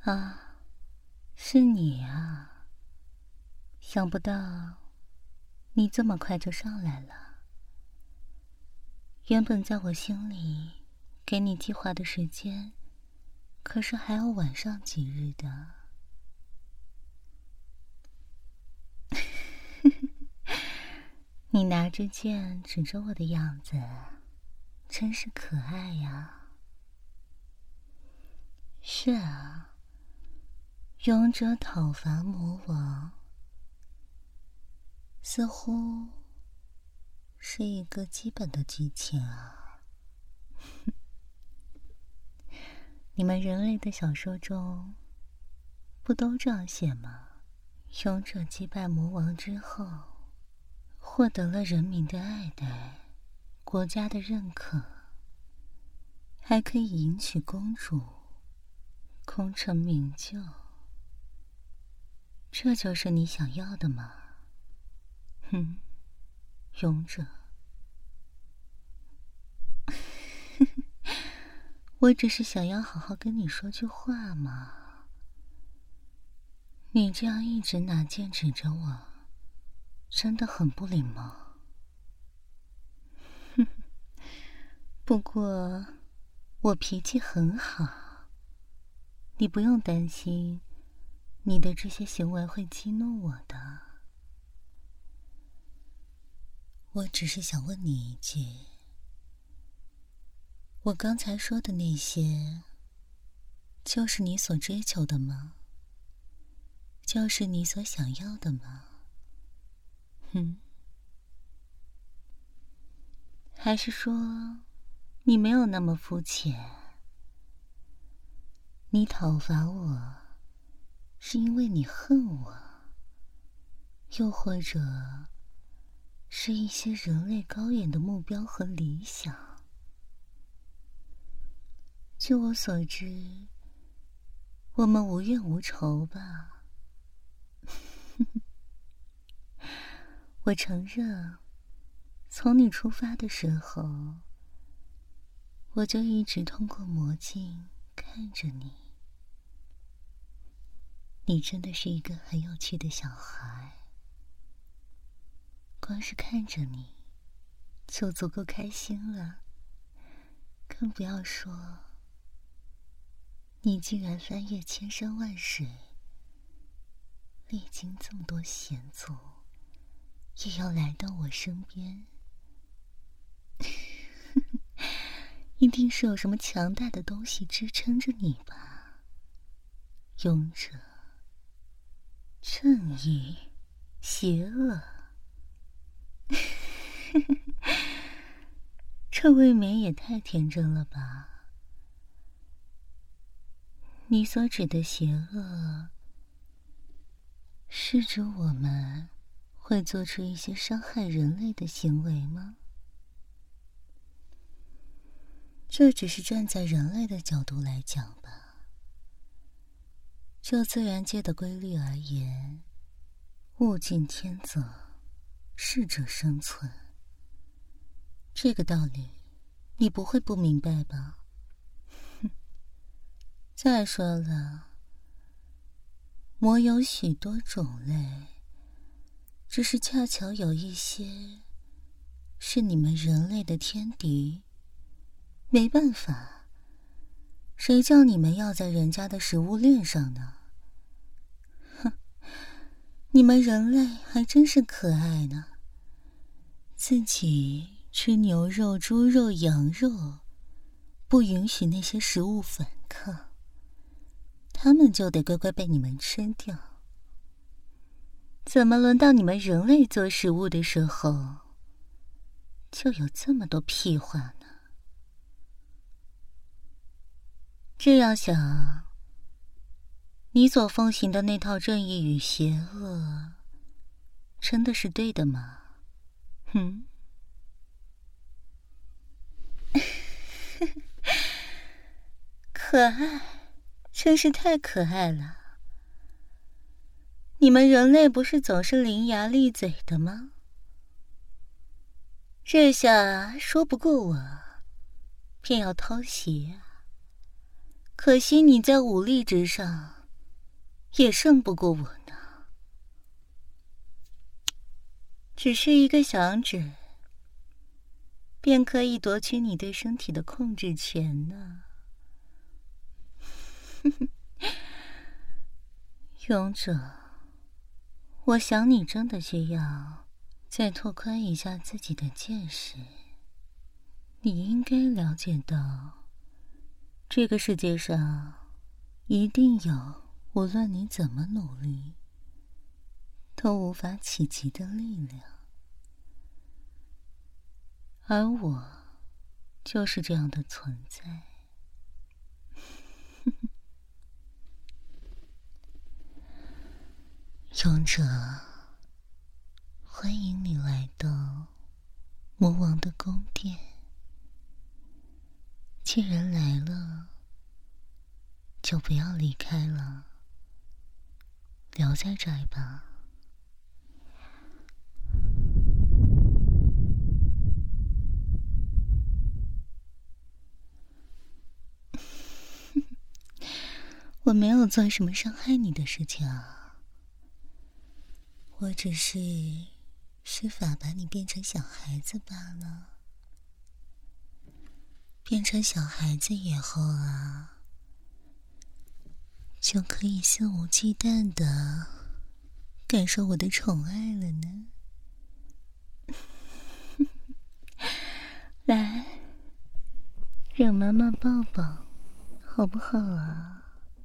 啊，是你啊！想不到你这么快就上来了。原本在我心里给你计划的时间，可是还要晚上几日的。你拿着剑指着我的样子，真是可爱呀。是啊，勇者讨伐魔王，似乎是一个基本的剧情啊。你们人类的小说中不都这样写吗？勇者击败魔王之后，获得了人民的爱戴，国家的认可，还可以迎娶公主，功成名就。这就是你想要的吗？哼，勇者。我只是想要好好跟你说句话嘛。你这样一直拿剑指着我，真的很不礼貌。哼，不过我脾气很好，你不用担心你的这些行为会激怒我的。我只是想问你一句，我刚才说的那些，就是你所追求的吗？就是你所想要的吗？还是说你没有那么肤浅？你讨伐我是因为你恨我，又或者是一些人类高远的目标和理想？据我所知，我们无怨无仇吧？我承认，从你出发的时候，我就一直通过魔镜看着你。你真的是一个很有趣的小孩，光是看着你就足够开心了，更不要说你竟然翻越千山万水，历经这么多险阻，也要来到我身边。一定是有什么强大的东西支撑着你吧？勇者，正义，邪恶。这未免也太天真了吧？你所指的邪恶，是指我们会做出一些伤害人类的行为吗？这只是站在人类的角度来讲吧。就自然界的规律而言，物竞天择，适者生存。这个道理你不会不明白吧？再说了，魔有许多种类，只是恰巧有一些是你们人类的天敌。没办法，谁叫你们要在人家的食物链上呢？哼，你们人类还真是可爱呢，自己吃牛肉、猪肉、羊肉，不允许那些食物反抗，他们就得乖乖被你们吃掉。怎么轮到你们人类做食物的时候，就有这么多屁话呢？这样想，你所奉行的那套正义与邪恶，真的是对的吗？可爱，真是太可爱了。你们人类不是总是伶牙俐嘴的吗？这下说不过我，便要偷袭啊！可惜你在武力之上也胜不过我呢。只是一个响指，便可以夺取你对身体的控制权呢。勇者，我想你真的需要再拓宽一下自己的见识。你应该了解到，这个世界上一定有无论你怎么努力都无法企及的力量，而我就是这样的存在。勇者，欢迎你来到魔王的宫殿。既然来了，就不要离开了，留在这儿吧。我没有做什么伤害你的事情啊，我只是施法把你变成小孩子罢了。变成小孩子以后啊，就可以肆无忌惮地感受我的宠爱了呢。来，让妈妈抱抱，好不好啊？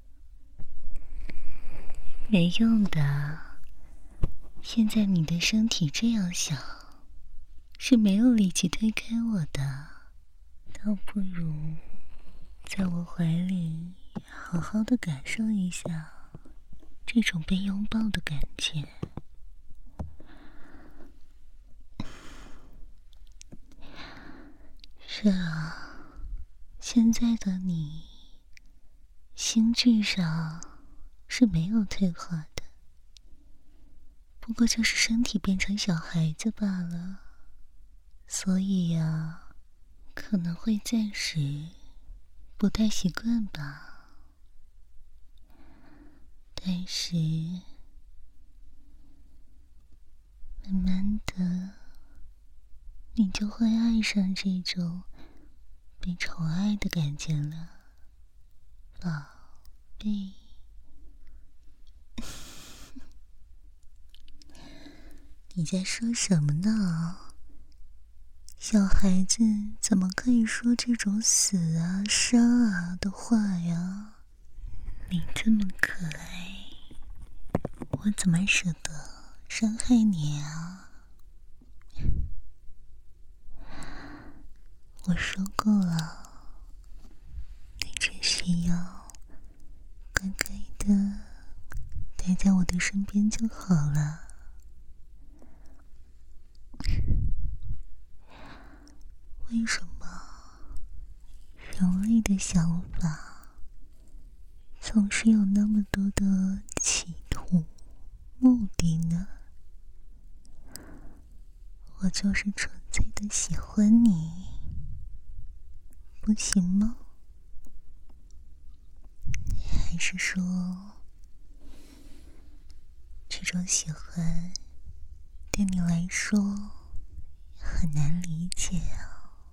没用的，现在你的身体这样小，是没有力气推开我的，倒不如在我怀里好好的感受一下这种被拥抱的感觉。是啊，现在的你心智上是没有退化的，不过就是身体变成小孩子罢了，所以呀，可能会暂时不太习惯吧。但是慢慢的，你就会爱上这种被宠爱的感觉了，宝贝。你在说什么呢？小孩子怎么可以说这种死啊、杀啊的话呀？你这么可爱，我怎么舍得伤害你啊？我说过了，你只需要乖乖的待在我的身边就好了。为什么人类的想法总是有那么多的企图、目的呢？我就是纯粹的喜欢你，不行吗？还是说，这种喜欢对你来说很难理解啊？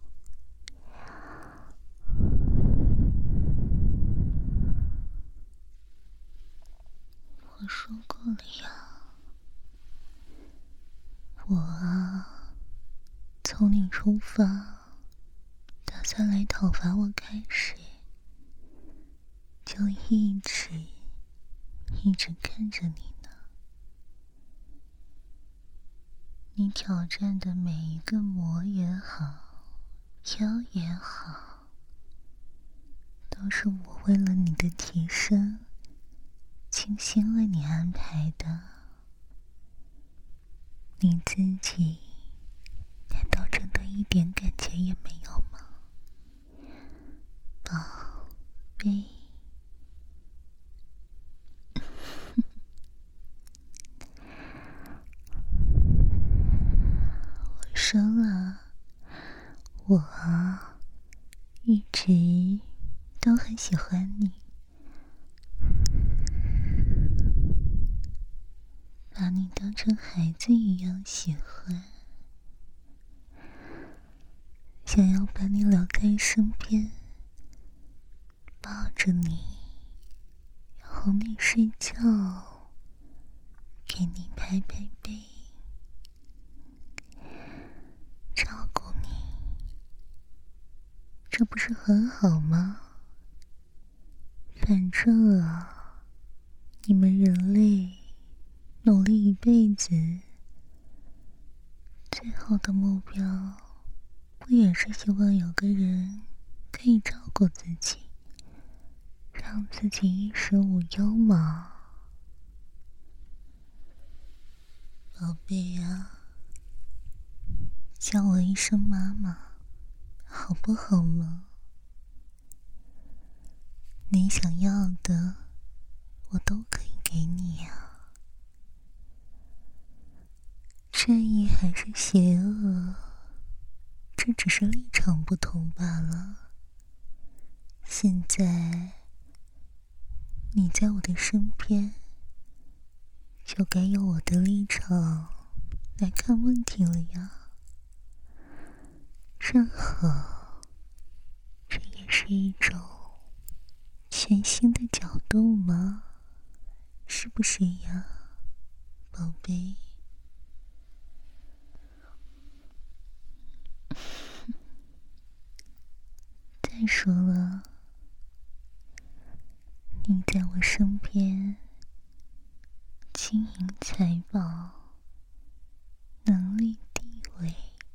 我说过了呀，我啊，从你出发打算来讨伐我开始，就一直看着你呢。你挑战的每一个魔也好，妖也好，都是我为了你的提升精心为你安排的。你自己难道真的一点感觉也没有吗，宝贝？我说了，我啊，一直都很喜欢你。 像孩子一样喜欢，想要把你留在身边，抱着你，哄你睡觉，给你拍拍背，照顾你，这不是很好吗？反正啊，你们人类努力一辈子，最后的目标不也是希望有个人可以照顾自己，让自己衣食无忧吗？宝贝啊，叫我一声妈妈好不好吗？你想要的我都可以给你呀。正义还是邪恶，这只是立场不同罢了。现在你在我的身边，就该用我的立场来看问题了呀。正好，这也是一种全新的角度吗？是不是呀，宝贝？再说了，你在我身边，金银财宝、能力、地位，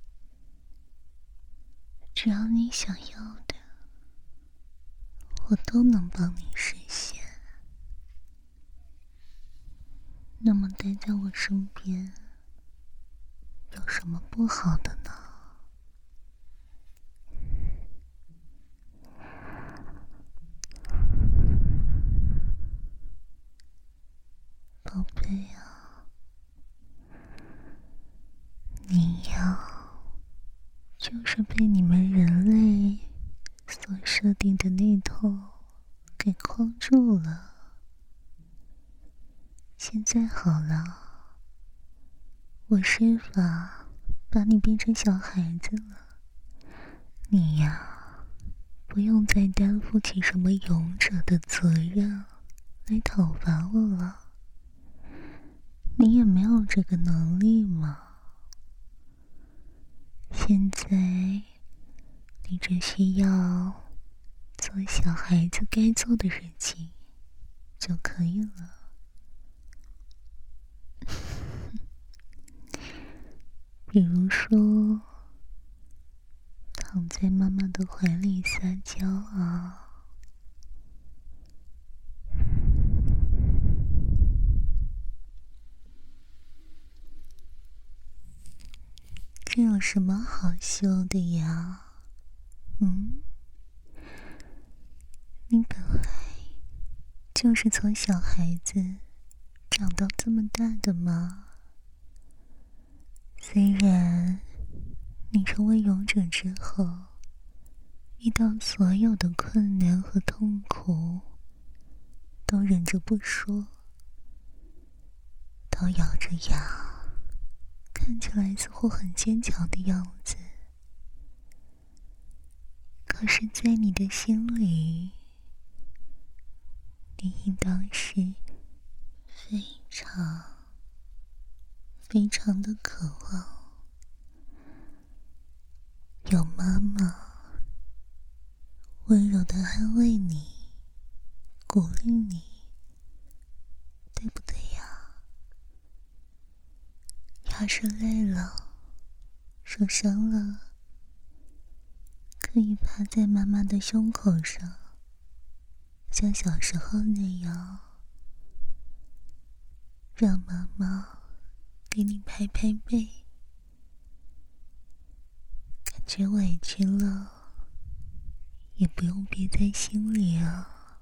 只要你想要的，我都能帮你实现。那么待在我身边，有什么不好的呢？宝贝啊，你呀，就是被你们人类所设定的那套给框住了。现在好了，我施法把你变成小孩子了，你呀，不用再担负起什么勇者的责任来讨伐我了。你也没有这个能力嘛。现在你只需要做小孩子该做的事情就可以了。比如说躺在妈妈的怀里撒娇啊，这有什么好羞的呀？你本来就是从小孩子长到这么大的嘛。虽然你成为勇者之后，遇到所有的困难和痛苦都忍着不说，都咬着牙，看起来似乎很坚强的样子，可是在你的心里，你应当是非常非常的渴望有妈妈温柔的安慰你，鼓励你，对不对呀？要是累了，受伤了，可以趴在妈妈的胸口上，像小时候那样，让妈妈给你拍拍背。感觉委屈了，也不用憋在心里啊。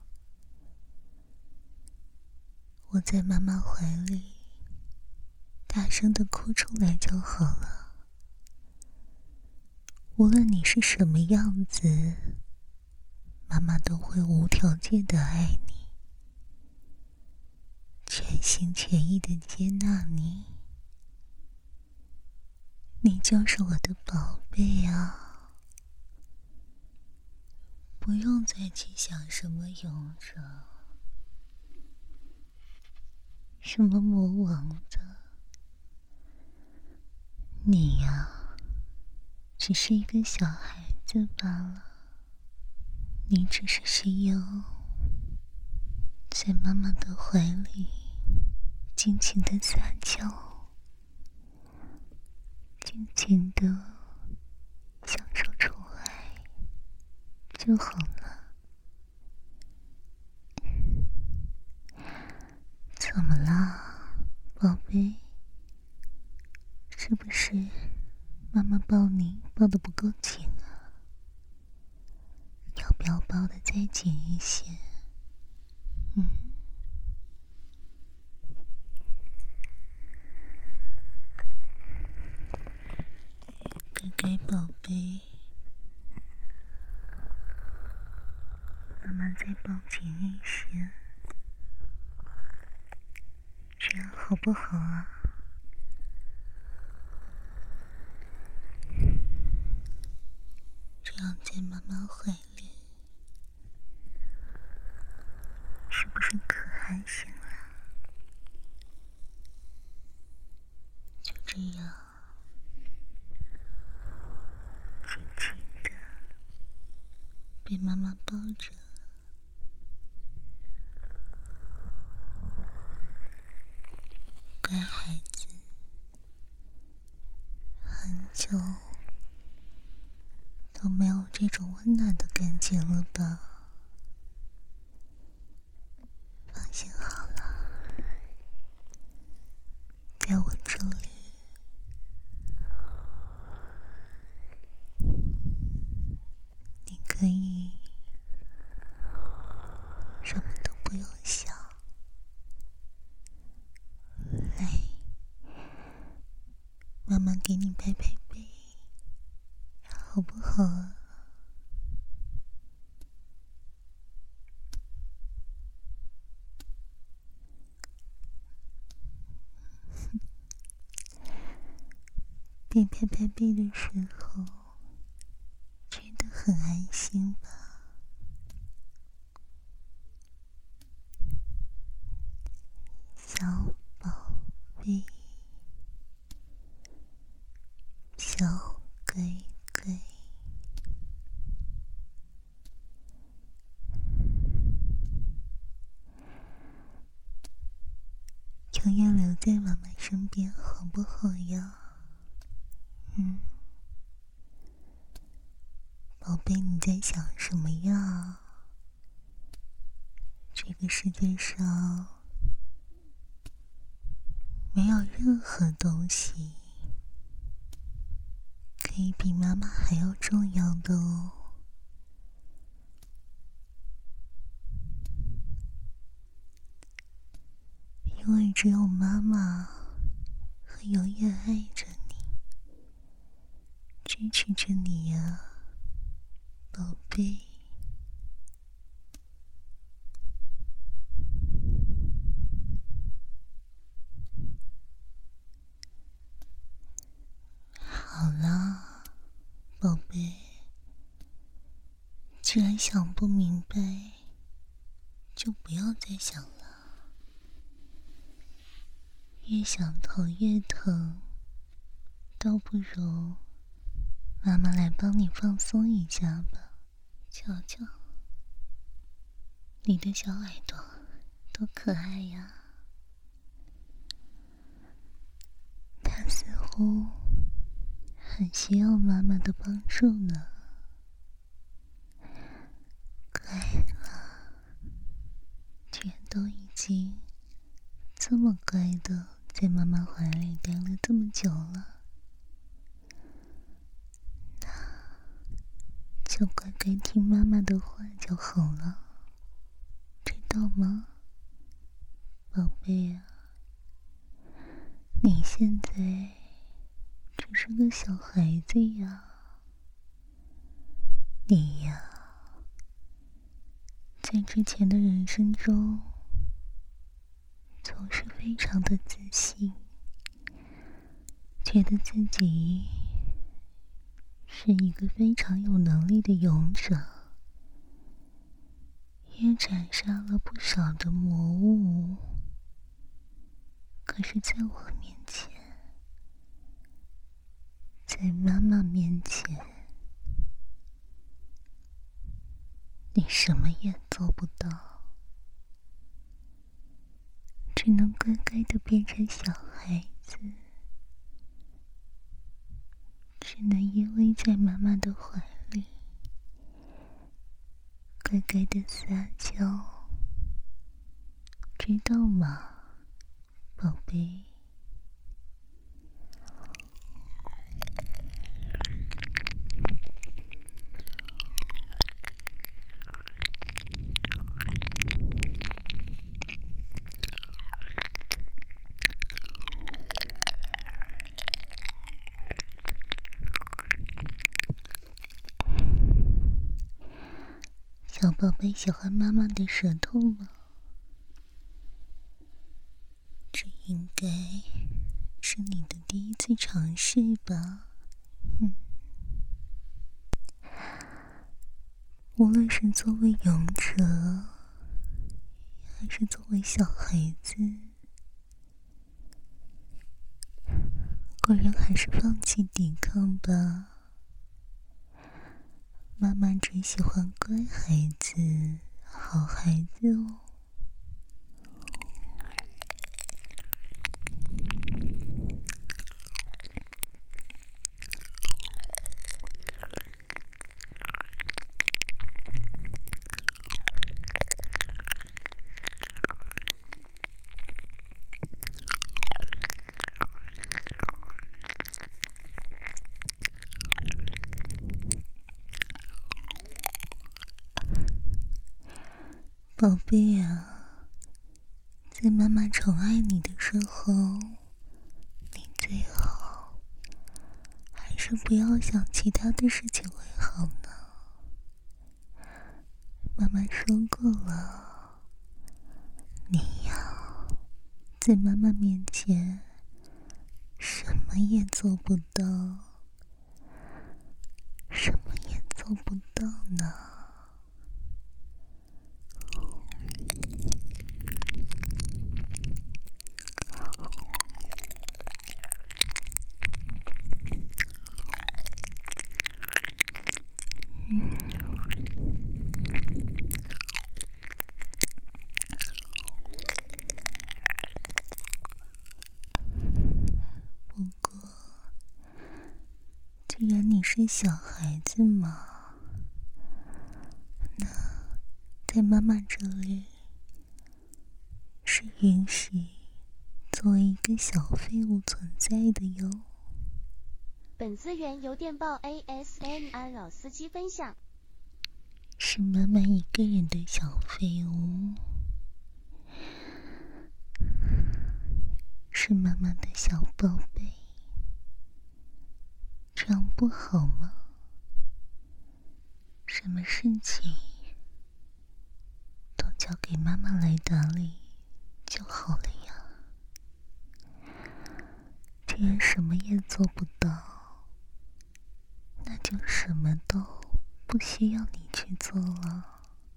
我在妈妈怀里大声地哭出来就好了。无论你是什么样子，妈妈都会无条件地爱你，全心全意地接纳你， 你就是我的宝贝啊，不用再去想什么勇者，什么魔王的。你呀，只是一个小孩子罢了。你只是需要在妈妈的怀里尽情的撒娇，尽情的享受宠爱就好了。怎么啦，宝贝？是不是妈妈抱你抱得不够紧啊？要不要抱得再紧一些？乖乖宝贝，妈妈再抱紧一些，这样好不好啊？这样在妈妈怀里，是不是可还行了？就这样，轻轻的被妈妈抱着，乖孩子，很久都没有这种温暖的感觉了吧？放心好了，在我这里，你可以什么都不用想，来，妈妈给你拍拍背，好不好啊？被拍拍背的时候，觉得很安心吧？小宝贝，小乖乖，永远留在妈妈身边，好不好呀？宝贝，你在想什么呀？这个世界上没有任何东西可以比妈妈还要重要的哦。因为只有妈妈会永远爱着你，支持着你呀，宝贝。好啦，宝贝，既然想不明白，就不要再想了。越想头越疼，倒不如妈妈来帮你放松一下吧。瞧瞧，你的小耳朵多可爱呀！它似乎很需要妈妈的帮助呢。乖了，居然都已经这么乖的在妈妈怀里待了这么久了，那就乖乖听妈妈的话就好了，知道吗，宝贝啊？你现在只是个小孩子呀，你呀，在之前的人生中总是非常的自信，觉得自己是一个非常有能力的勇者，也斩杀了不少的魔物。可是在我面前，在妈妈面前，你什么也做不到，只能乖乖地变成小孩子，只能依偎在妈妈的怀里，乖乖地撒娇，知道吗，宝贝？小宝贝喜欢妈妈的舌头吗？这应该是你的第一次尝试吧。无论是作为勇者，还是作为小孩子，果然还是放弃抵抗吧。妈妈只喜欢乖孩子、好孩子哦。宝贝啊，在妈妈宠爱你的时候，你最好还是不要想其他的事情为好呢。妈妈说过了，你呀，在妈妈面前什么也做不到，什么也做不到呢。不过，既然你是小孩子嘛，那在妈妈这里是允许作为一个小废物存在的哟。 本资源由电报 ASMR 老司机分享。 是妈妈一个人的小废物，是妈妈的小宝贝，这样不好吗？什么事情都交给妈妈来打理就好了呀。既然什么也做不到，那就什么都不需要你去做了。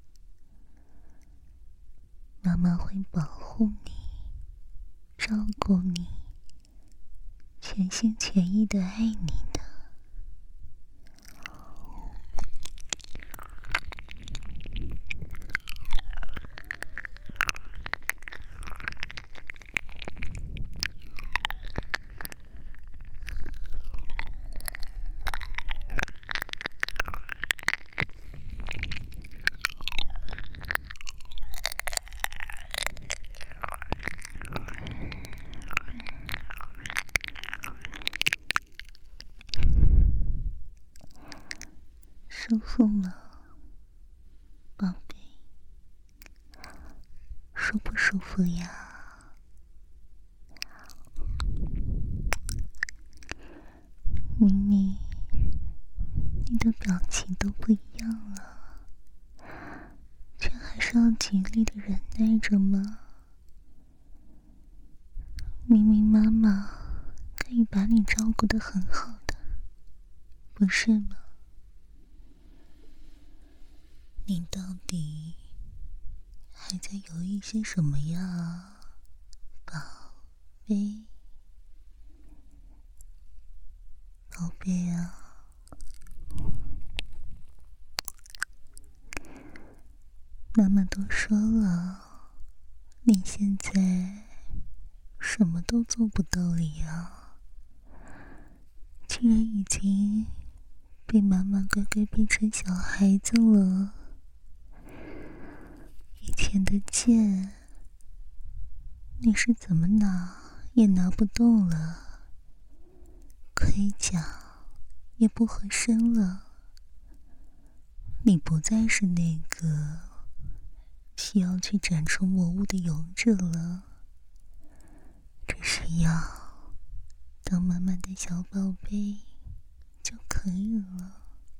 妈妈会保护你，照顾你，全心全意的爱你的。舒服吗，宝贝？舒不舒服呀？明明你的表情都不一样了，却还是要极力的忍耐着吗？明明妈妈可以把你照顾得很好的，不不是吗？你到底还在犹豫些什么呀，宝贝？宝贝啊，妈妈都说了，你现在什么都做不到了呀。既然已经被妈妈乖乖变成小孩子了，以前的剑你是怎么拿也拿不动了，盔甲也不合身了，你不再是那个需要去斩除魔物的勇者了，只是要当妈妈的小宝贝就可以了。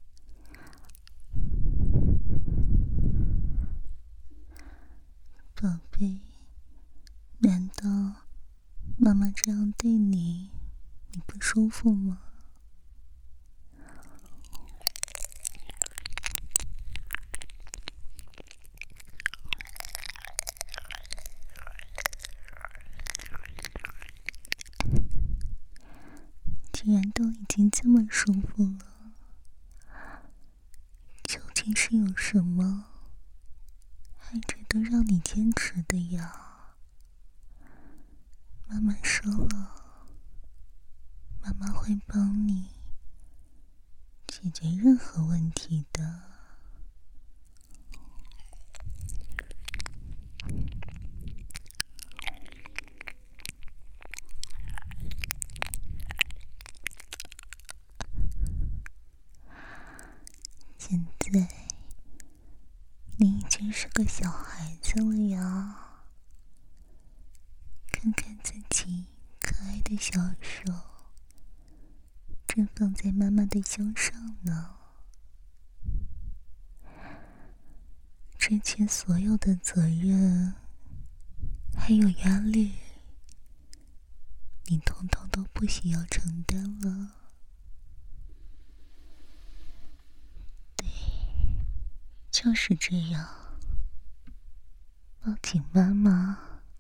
宝贝，难道妈妈这样对你，你不舒服吗？既然都已经这么舒服了，究竟是有什么还值得让你坚持的呀？妈妈说了，妈妈会帮你解决任何问题的。现在你已经是个小孩子了呀，看看自己可爱的小手，正放在妈妈的胸上呢。之前所有的责任还有压力，你统统都不需要承担了。对，就是这样，抱紧妈妈。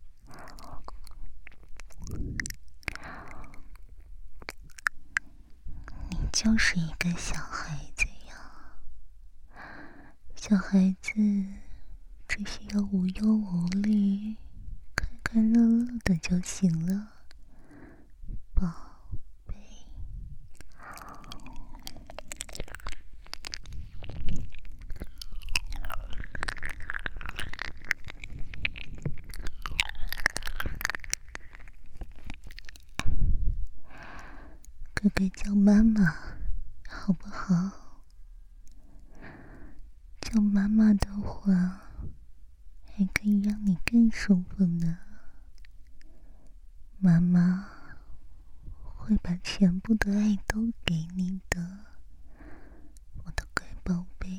你就是一个小孩子呀，小孩子只需要无忧无虑，快快乐乐的就行了，宝贝。哥哥叫妈妈，好不好？叫妈妈的话，还可以让你更舒服呢。妈妈会把全部的爱都给你的，我的乖宝贝。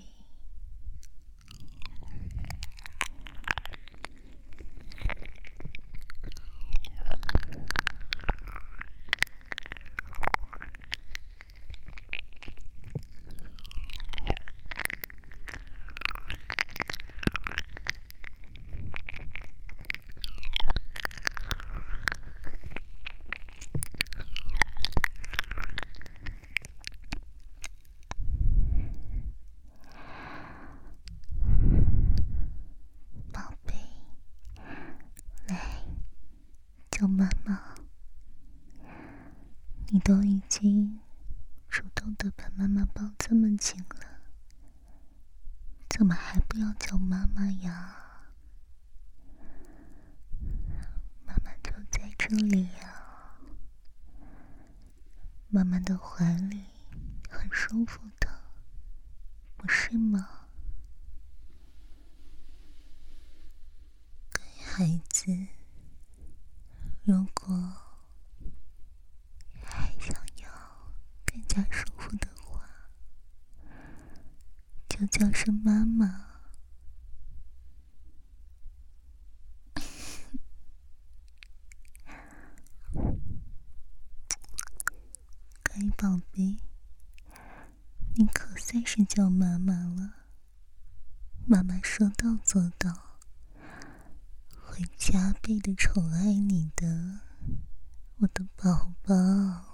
宝贝，来，叫妈妈。你都已经主动的把妈妈抱这么紧了，怎么还不要叫妈妈呀？妈妈就在这里呀，妈妈的怀里很舒服的，不是吗？乖孩子，如果还想要更加舒服的话，就叫声妈妈。乖宝贝， 你可算是叫妈妈了。妈妈说到做到，会加倍的宠爱你的，我的宝宝。